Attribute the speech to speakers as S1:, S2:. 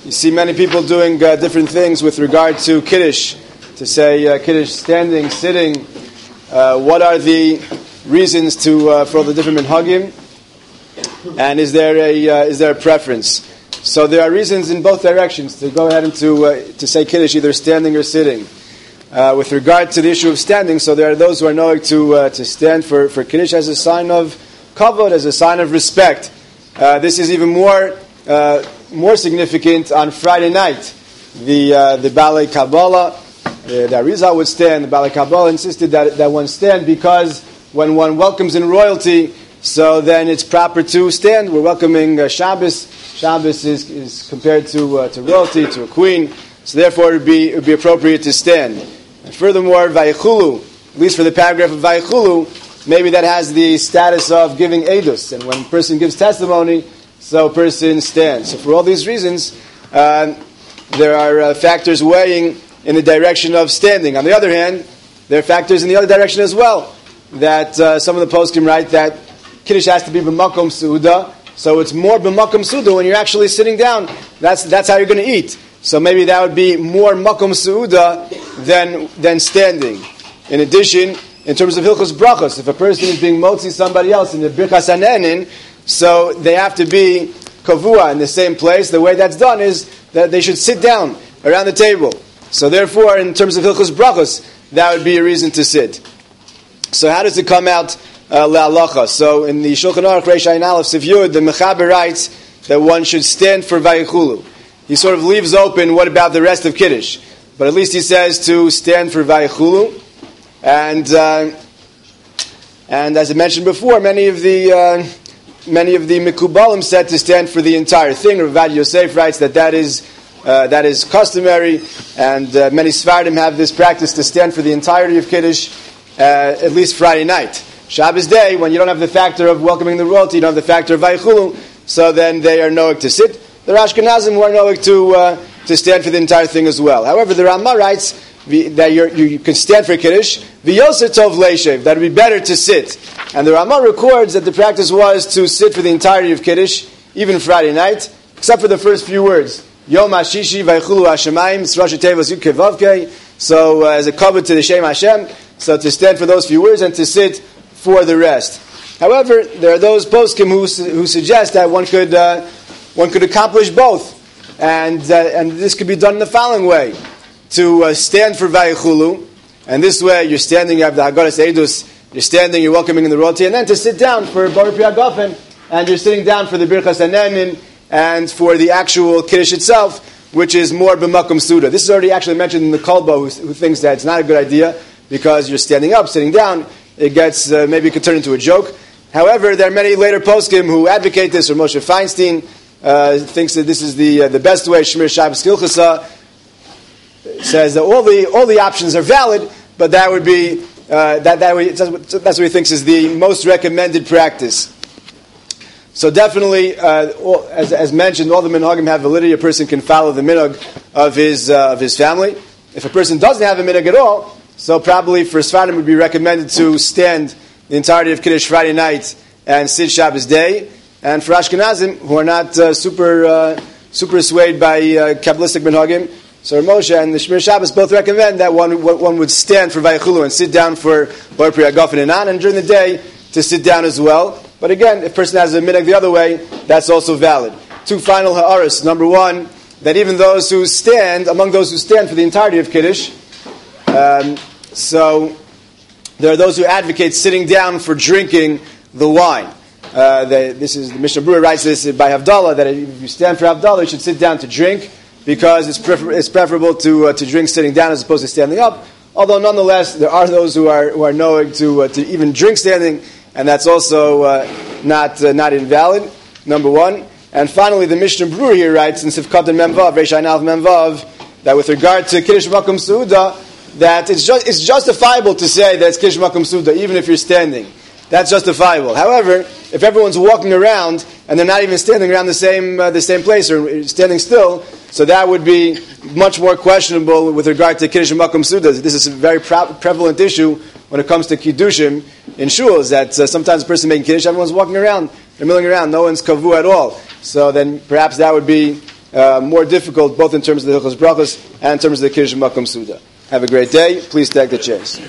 S1: You see many people doing different things with regard to Kiddush. To say Kiddush standing, sitting. What are the reasons for all the different minhagim? And is there a preference? So there are reasons in both directions to go ahead and to say Kiddush either standing or sitting. With regard to the issue of standing, so there are those who are knowing to stand for Kiddush as a sign of kavod, as a sign of respect. This is even more significant on Friday night. The Balei Kabbalah, the Arizal would stand. The Balei Kabbalah insisted that one stand because when one welcomes in royalty, so then it's proper to stand. We're welcoming Shabbos. Shabbos is compared to royalty, to a queen. So therefore it would be appropriate to stand. And furthermore, Vayichulu, at least for the paragraph of Vayichulu, maybe that has the status of giving edus. And when a person gives testimony, so a person stands. So for all these reasons, there are factors weighing in the direction of standing. On the other hand, there are factors in the other direction as well. That some of the poskim write that Kiddush has to be b'makom su'uda, so it's more b'makom su'uda when you're actually sitting down. That's how you're going to eat. So maybe that would be more makom su'uda than standing. In addition, in terms of hilchos brachos, if a person is being motzi somebody else in the birchas hanenin, so they have to be kavua in the same place. The way that's done is that they should sit down around the table. So therefore, in terms of hilchos brachos, that would be a reason to sit. So how does it come out le'alacha? So in the Shulchan Aruch Reish Ayin Aleph Sif Yud, the Mechaber writes that one should stand for Vayichulu. He sort of leaves open what about the rest of Kiddush, but at least he says to stand for Vayichulu. And as I mentioned before, many of the Mikubalim said to stand for the entire thing. Ravad Yosef writes that is customary, and many Sfardim have this practice to stand for the entirety of Kiddush, at least Friday night. Shabbos day, when you don't have the factor of welcoming the royalty, you don't have the factor of Vayichulu, so then they are knowing to sit. The Ashkenazim who are knowing to stand for the entire thing as well. However, the Ramah writes that you can stand for Kiddush, v'yoser tov leishev, that it would be better to sit. And the Ramah records that the practice was to sit for the entirety of Kiddush, even Friday night, except for the first few words. Yom HaShishi vaychulu Hashemayim Tzrosh Tevos Yud Kevavkei. So as a cover to the Shem Hashem, so to stand for those few words and to sit for the rest. However, there are those poskim who suggest that one could accomplish both, and this could be done in the following way: to stand for Vayichulu, and this way you're standing, you have the Haggadas Eidus, you're standing, you're welcoming in the royalty, and then to sit down for Bar Pri Hagafen, and you're sitting down for the Birchas Hanenin, and for the actual Kiddush itself, which is more b'makom suda. This is already actually mentioned in the Kolba, who thinks that it's not a good idea because you're standing up, sitting down. It gets maybe it could turn into a joke. However, there are many later poskim who advocate this. Or Moshe Feinstein thinks that this is the best way. Shmir Shabbos Kilchasa says that all the options are valid, but that would be that's what he thinks is the most recommended practice. So definitely, as mentioned, all the minhagim have validity. A person can follow the minhag of his family. If a person doesn't have a minhag at all, so probably for Sfardim it would be recommended to stand the entirety of Kiddush Friday night and sit Shabbos day. And for Ashkenazim, who are not super swayed by Kabbalistic minhagim, so Moshe and the Shmir Shabbos both recommend that one would stand for Vayichulu and sit down for Bar Pri Hagafen and during the day to sit down as well. But again, if a person has a minhag the other way, that's also valid. Two final ha'aras. Number one, that even among those who stand for the entirety of Kiddush, so there are those who advocate sitting down for drinking the wine. This is the Mishnah Berurah writes this by Havdalah, that if you stand for Havdalah, you should sit down to drink because it's preferable to drink sitting down as opposed to standing up. Although nonetheless, there are those who are knowing to even drink standing, and that's also not invalid. Number one, and finally, the Mishnah Berurah here writes in Sifkat and Memvav, Reish Ayin Aleph Memvav, that with regard to Kiddush Makom Suda, that it's justifiable to say that it's Kiddush Makom Suda, even if you're standing. That's justifiable. However, if everyone's walking around and they're not even standing around the same place or standing still, so that would be much more questionable with regard to Kiddush Makom Suda. This is a very prevalent issue when it comes to Kiddushim in shuls, that sometimes a person making Kiddush, everyone's walking around, they're milling around, no one's kavu at all. So then perhaps that would be more difficult both in terms of the Hilchos Brachos and in terms of the Kiddush Makom Suda. Have a great day. Please take the chairs.